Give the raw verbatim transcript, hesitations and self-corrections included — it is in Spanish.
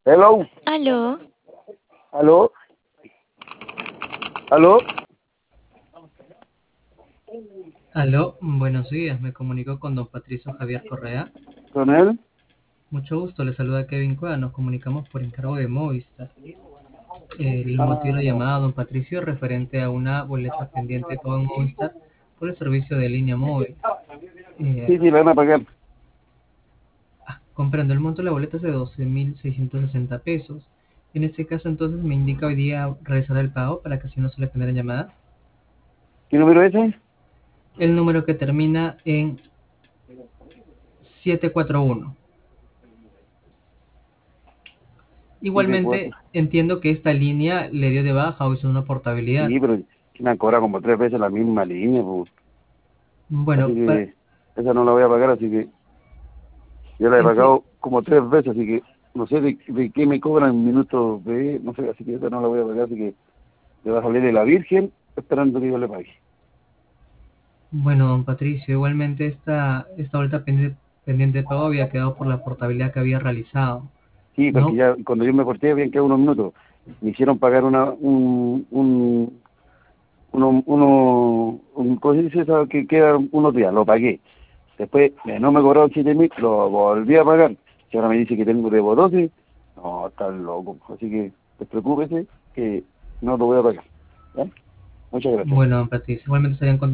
Hello, Aló, aló, aló, Aló, buenos días, me comunico con don Patricio Javier Correa. con él. Mucho gusto, le saluda Kevin Cueva, nos comunicamos por encargo de Movistar. El motivo Ah, de la ya. llamada, don Patricio, es referente a una boleta pendiente de pago en Movistar por el servicio de línea móvil. Sí, Eh, sí, la van a pagar. ah, comprendo, el monto de la boleta es de doce mil seiscientos sesenta pesos. En este caso, entonces, me indica hoy día realizar el pago para que así no se le generen llamadas. ¿Qué número es ese? El número que termina en setecientos cuarenta y uno. Siete, cuatro. Igualmente, entiendo que esta línea le dio de baja o hizo una portabilidad. Sí, pero me han cobrado como tres veces la misma línea, pues. Así Bueno, pa- que esa no la voy a pagar, así que yo la he enti- pagado como tres veces, así que no sé de, de qué me cobran en minutos de, no sé, así que esa no la voy a pagar, así que le va a salir de la Virgen esperando que yo le pague. bueno, don Patricio, igualmente esta, esta vuelta pendiente, pendiente de pago había quedado por la portabilidad que había realizado, Sí, porque ¿no? ya cuando yo me corté habían quedado unos minutos. Me hicieron pagar una, un, un, uno, uno, un, ¿cómo se dice eso? Que quedan unos días, lo pagué. Después eh, no me cobraron siete mil, lo volví a pagar. Y ahora me dice que tengo debo doce. No, está loco. Así que despreocúpese que no lo voy a pagar. ¿Ya? Muchas gracias. Bueno, don Patricio, igualmente estarían